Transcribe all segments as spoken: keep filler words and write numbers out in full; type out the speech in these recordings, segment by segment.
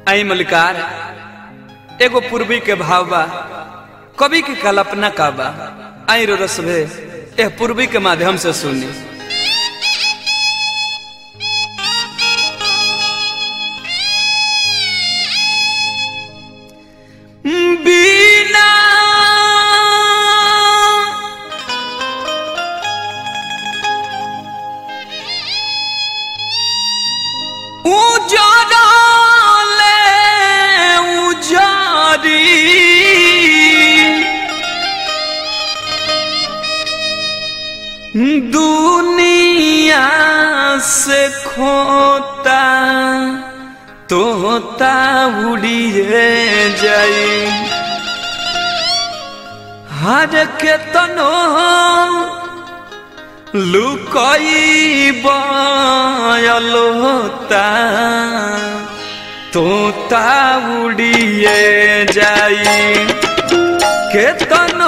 आई मलिकार एगो पूर्वी के भाव बा, कवि की कल्पना का बा। आई रो रस भे यह पूर्वी के माध्यम से सुनी। बीना उजाड़ा दुनिया से खोता तोता उड़िए जाई, हर के तनो लुकाई बयल होता तोता उड़िए जाई, के तनो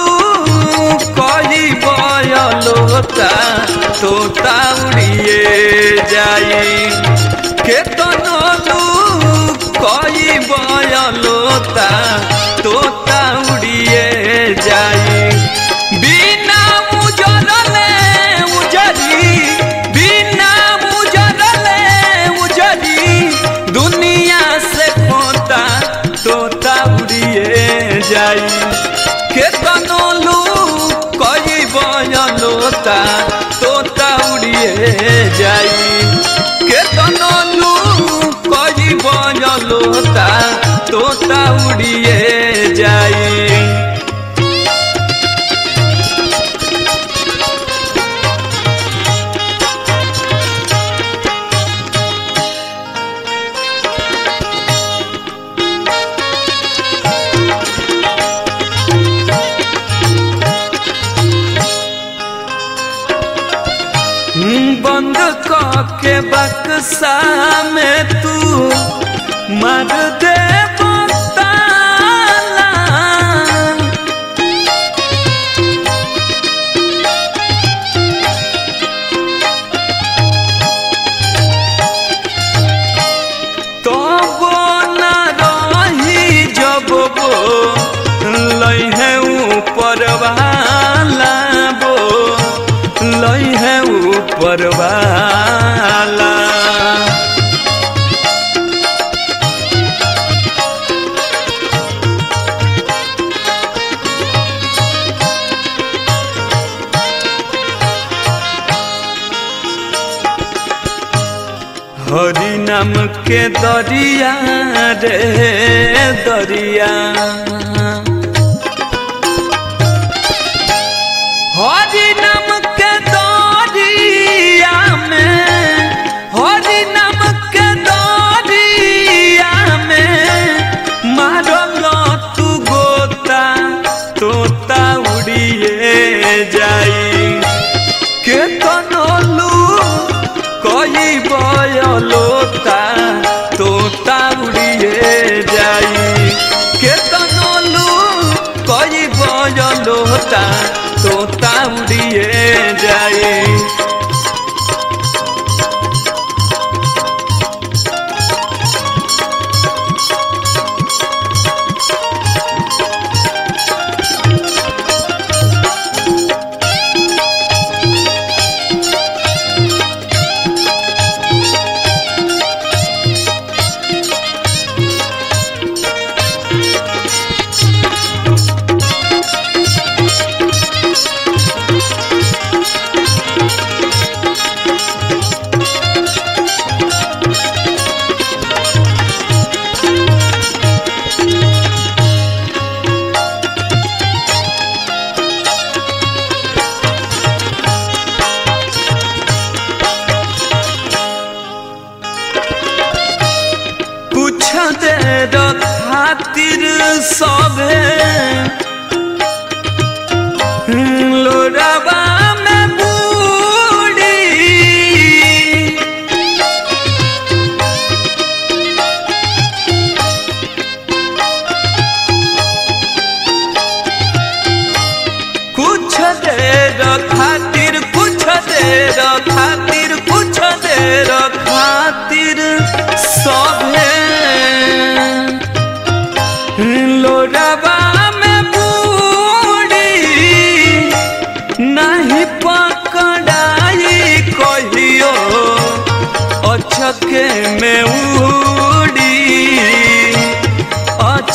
लुकाई बयल होता तोता उड़िए जाई, के तनो लुकाई बयल होता तोता उड़िए जाई। बिना उजड़ले उजड़ी, बिना उजड़ले उजड़ी, दुनिया से खोता तोता उड़िए जाई, के तनो लुकाई बयल होता तोता उड़िए जाई, के तनो लुकाई बयल होता तोता उड़िए जाई। बंद के बक्सा में तू मर दे ताला, तो वो न रही जब वो लई है ऊपर वाला, वो लई है ऊपर वाला। हरि नाम के दरिया रे दरिया, हरि नाम के दरिया में, हरि नाम के दरिया में मारल तू गोता तोता उड़िए जाई, के तनो लुकाई बयल होता तोता उड़िए जाई, के तनो लुकाई बयल होता तोता उड़िए जाई। खातिर सबे लोराबा में बूढ़ी, कुछ देर खातिर कुछ देर खातिर कुछ देर खातिर सभे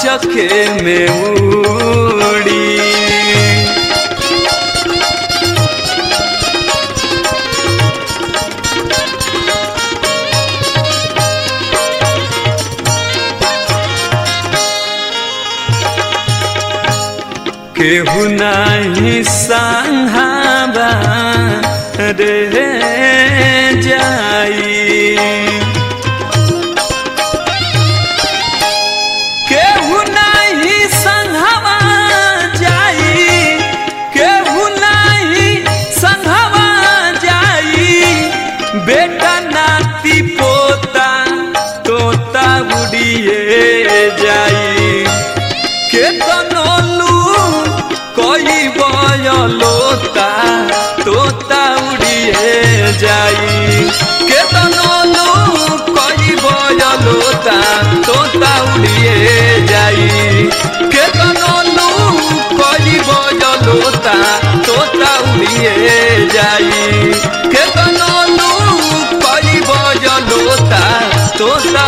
चखे में उड़ी। केहू नहीं संघावा रे जाई, केहू नहीं संघावा जाई, केहू नहीं संघावा जाई। बेटा नाती पोता तोता उड़िए जाई। केतनो कोई बयलोता तोता उड़िए जाई। केतनो लोग कोई बयलोता तोता उड़िए जाई। केतनो लोग कोई बयलोता तोता उड़िए जाई। केतनो लोग कोई बयलोता तोता